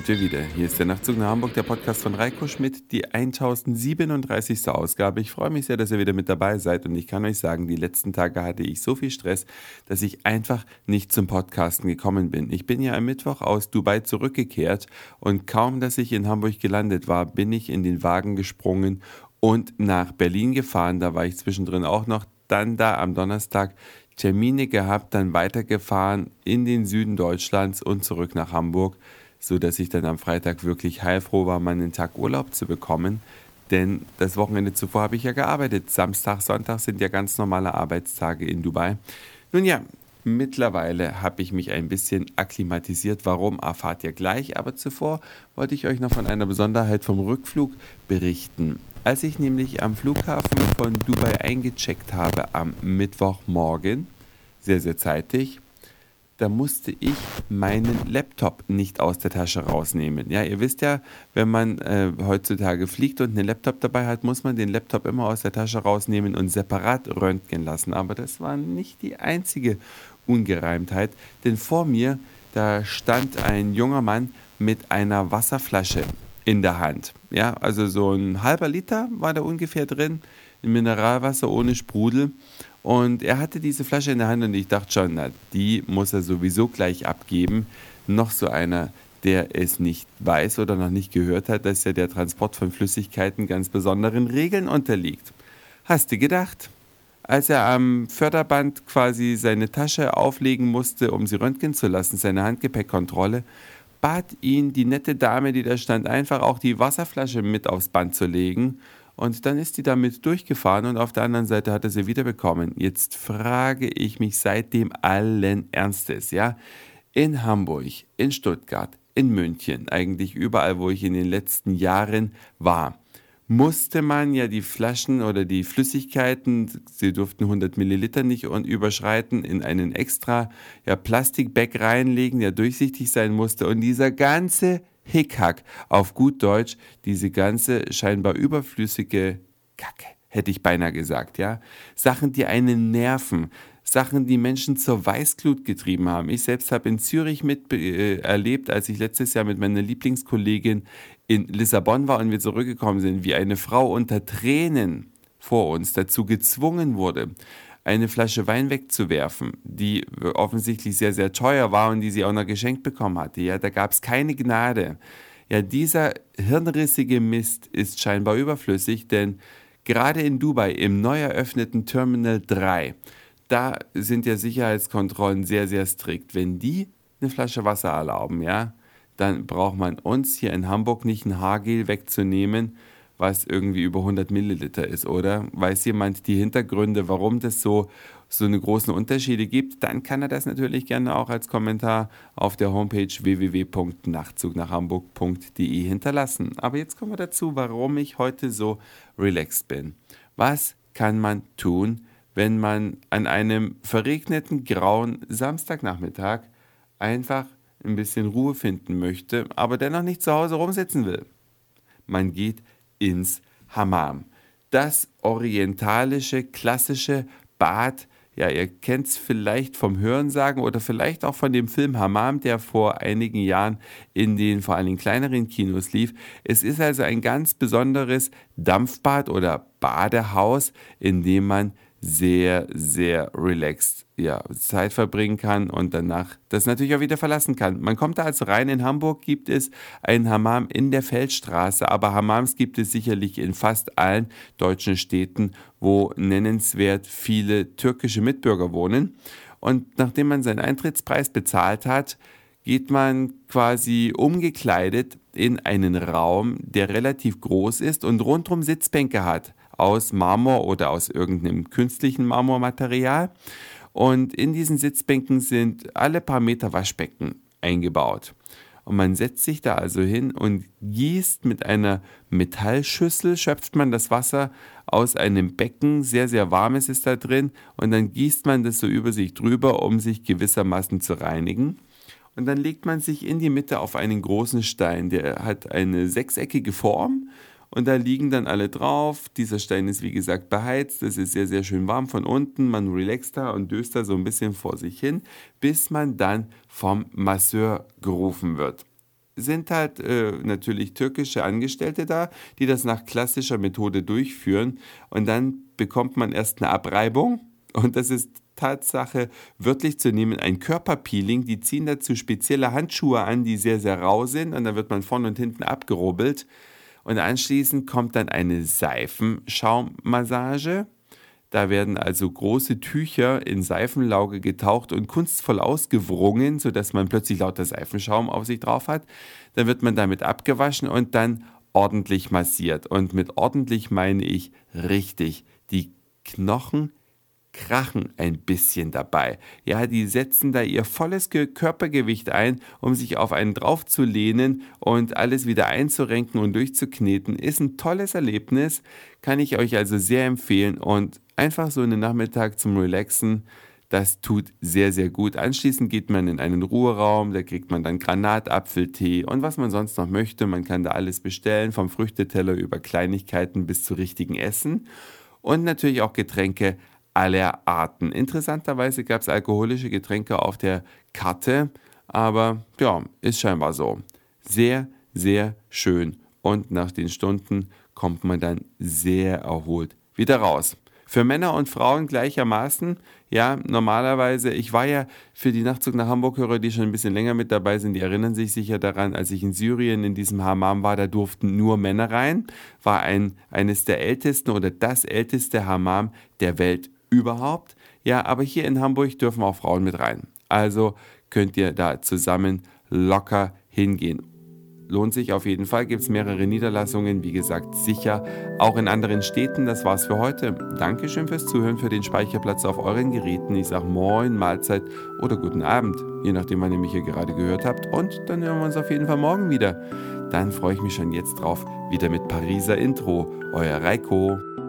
sind wir wieder. Hier ist der Nachtzug nach Hamburg, der Podcast von Reiko Schmidt, die 1037. Ausgabe. Ich freue mich sehr, dass ihr wieder mit dabei seid und ich kann euch sagen, die letzten Tage hatte ich so viel Stress, dass ich einfach nicht zum Podcasten gekommen bin. Ich bin ja am Mittwoch aus Dubai zurückgekehrt und kaum, dass ich in Hamburg gelandet war, bin ich in den Wagen gesprungen und nach Berlin gefahren. Da war ich zwischendrin auch noch dann da am Donnerstag Termine gehabt, dann weitergefahren in den Süden Deutschlands und zurück nach Hamburg, so dass ich dann am Freitag wirklich heilfroh war, mal einen Tag Urlaub zu bekommen. Denn das Wochenende zuvor habe ich ja gearbeitet. Samstag, Sonntag sind ja ganz normale Arbeitstage in Dubai. Nun ja, mittlerweile habe ich mich ein bisschen akklimatisiert. Warum, erfahrt ihr gleich. Aber zuvor wollte ich euch noch von einer Besonderheit vom Rückflug berichten. Als ich nämlich am Flughafen von Dubai eingecheckt habe am Mittwochmorgen, sehr, sehr zeitig, da musste ich meinen Laptop nicht aus der Tasche rausnehmen. Ja, ihr wisst ja, wenn man heutzutage fliegt und einen Laptop dabei hat, muss man den Laptop immer aus der Tasche rausnehmen und separat röntgen lassen. Aber das war nicht die einzige Ungereimtheit, denn vor mir, da stand ein junger Mann mit einer Wasserflasche in der Hand. Ja, also so ein halber Liter war da ungefähr drin, Mineralwasser ohne Sprudel. Und er hatte diese Flasche in der Hand und ich dachte schon, na, die muss er sowieso gleich abgeben. Noch so einer, der es nicht weiß oder noch nicht gehört hat, dass ja der Transport von Flüssigkeiten ganz besonderen Regeln unterliegt. Hast du gedacht? Als er am Förderband quasi seine Tasche auflegen musste, um sie röntgen zu lassen, seine Handgepäckkontrolle, bat ihn die nette Dame, die da stand, einfach auch die Wasserflasche mit aufs Band zu legen. Und dann ist die damit durchgefahren und auf der anderen Seite hat er sie wiederbekommen. Jetzt frage ich mich seitdem allen Ernstes, ja, in Hamburg, in Stuttgart, in München, eigentlich überall, wo ich in den letzten Jahren war, musste man ja die Flaschen oder die Flüssigkeiten, sie durften 100 Milliliter nicht überschreiten, in einen extra Plastikbag reinlegen, der durchsichtig sein musste. Und dieser ganze Hickhack, auf gut Deutsch, diese ganze scheinbar überflüssige Kacke, hätte ich beinahe gesagt, ja. Sachen, die einen nerven, Sachen, die Menschen zur Weißglut getrieben haben. Ich selbst habe in Zürich erlebt, als ich letztes Jahr mit meiner Lieblingskollegin in Lissabon war und wir zurückgekommen sind, wie eine Frau unter Tränen vor uns dazu gezwungen wurde, eine Flasche Wein wegzuwerfen, die offensichtlich sehr, sehr teuer war und die sie auch noch geschenkt bekommen hatte. Ja, da gab es keine Gnade. Ja, dieser hirnrissige Mist ist scheinbar überflüssig, denn gerade in Dubai, im neu eröffneten Terminal 3, da sind ja Sicherheitskontrollen sehr, sehr strikt. Wenn die eine Flasche Wasser erlauben, ja, dann braucht man uns hier in Hamburg nicht ein Haargel wegzunehmen, was irgendwie über 100 Milliliter ist, oder? Weiß jemand die Hintergründe, warum das so eine großen Unterschiede gibt? Dann kann er das natürlich gerne auch als Kommentar auf der Homepage www.nachtzugnachhamburg.de hinterlassen. Aber jetzt kommen wir dazu, warum ich heute so relaxed bin. Was kann man tun, wenn man an einem verregneten, grauen Samstagnachmittag einfach ein bisschen Ruhe finden möchte, aber dennoch nicht zu Hause rumsitzen will? Man geht ins Hammam. Das orientalische, klassische Bad, ja, ihr kennt es vielleicht vom Hörensagen oder vielleicht auch von dem Film Hammam, der vor einigen Jahren in den vor allem kleineren Kinos lief. Es ist also ein ganz besonderes Dampfbad oder Badehaus, in dem man sehr, sehr relaxed Zeit verbringen kann und danach das natürlich auch wieder verlassen kann. Man kommt da also rein. In Hamburg gibt es ein Hammam in der Feldstraße, aber Hammams gibt es sicherlich in fast allen deutschen Städten, wo nennenswert viele türkische Mitbürger wohnen. Und nachdem man seinen Eintrittspreis bezahlt hat, geht man quasi umgekleidet in einen Raum, der relativ groß ist und rundherum Sitzbänke hat aus Marmor oder aus irgendeinem künstlichen Marmormaterial. Und in diesen Sitzbänken sind alle paar Meter Waschbecken eingebaut. Und man setzt sich da also hin und gießt mit einer Metallschüssel, schöpft man das Wasser aus einem Becken, sehr, sehr warmes ist da drin, und dann gießt man das so über sich drüber, um sich gewissermaßen zu reinigen. Und dann legt man sich in die Mitte auf einen großen Stein, der hat eine sechseckige Form. Und da liegen dann alle drauf. Dieser Stein ist wie gesagt beheizt. Es ist sehr, sehr schön warm von unten. Man relaxt da und döst da so ein bisschen vor sich hin, bis man dann vom Masseur gerufen wird. sind halt natürlich türkische Angestellte da, die das nach klassischer Methode durchführen. Und dann bekommt man erst eine Abreibung. Und das ist Tatsache wörtlich zu nehmen, ein Körperpeeling. Die ziehen dazu spezielle Handschuhe an, die sehr, sehr rau sind. Und dann wird man vorne und hinten abgerubbelt. Und anschließend kommt dann eine Seifenschaummassage. Da werden also große Tücher in Seifenlauge getaucht und kunstvoll ausgewrungen, sodass man plötzlich lauter Seifenschaum auf sich drauf hat. Dann wird man damit abgewaschen und dann ordentlich massiert. Und mit ordentlich meine ich richtig. Die Knochen krachen ein bisschen dabei. Ja, die setzen da ihr volles Körpergewicht ein, um sich auf einen draufzulehnen und alles wieder einzurenken und durchzukneten. Ist ein tolles Erlebnis, kann ich euch also sehr empfehlen und einfach so einen Nachmittag zum Relaxen, das tut sehr, sehr gut. Anschließend geht man in einen Ruheraum, da kriegt man dann Granatapfeltee und was man sonst noch möchte. Man kann da alles bestellen, vom Früchteteller über Kleinigkeiten bis zu richtigen Essen und natürlich auch Getränke aller Arten. Interessanterweise gab es alkoholische Getränke auf der Karte, aber ja, ist scheinbar so. Sehr, sehr schön. Und nach den Stunden kommt man dann sehr erholt wieder raus. Für Männer und Frauen gleichermaßen, ja, normalerweise, ich war ja für die Nachtzug nach Hamburg-Hörer, die schon ein bisschen länger mit dabei sind, die erinnern sich sicher daran, als ich in Syrien in diesem Hammam war, da durften nur Männer rein, war eines der ältesten oder das älteste Hammam der Welt überhaupt. Ja, aber hier in Hamburg dürfen auch Frauen mit rein. Also könnt ihr da zusammen locker hingehen. Lohnt sich auf jeden Fall, gibt es mehrere Niederlassungen, wie gesagt, sicher auch in anderen Städten. Das war's für heute. Dankeschön fürs Zuhören, für den Speicherplatz auf euren Geräten. Ich sage Moin, Mahlzeit oder guten Abend, je nachdem, wann ihr mich hier gerade gehört habt. Und dann hören wir uns auf jeden Fall morgen wieder. Dann freue ich mich schon jetzt drauf, wieder mit Pariser Intro. Euer Reiko.